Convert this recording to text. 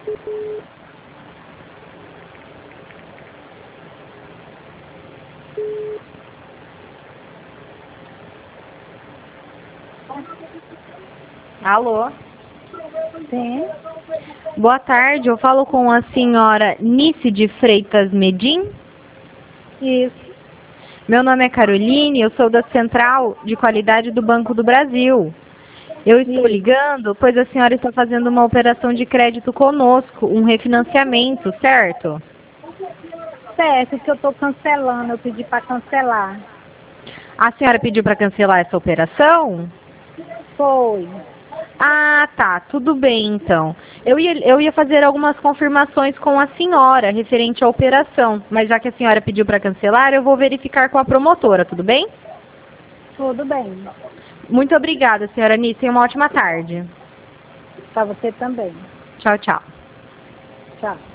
Alô? Sim. Boa tarde, eu falo com a senhora Nice de Freitas Medim. Isso. Meu nome é Caroline, eu sou da Central de Qualidade do Banco do Brasil. Eu estou ligando, pois a senhora está fazendo uma operação de crédito conosco, um refinanciamento, certo? Certo, que eu estou cancelando, eu pedi para cancelar. A senhora pediu para cancelar essa operação? Foi. Ah, tá, tudo bem então. Eu ia fazer algumas confirmações com a senhora referente à operação, mas já que a senhora pediu para cancelar, eu vou verificar com a promotora, tudo bem? Tudo bem. Muito obrigada, senhora Nice, tenha uma ótima tarde. Para você também. Tchau, tchau. Tchau.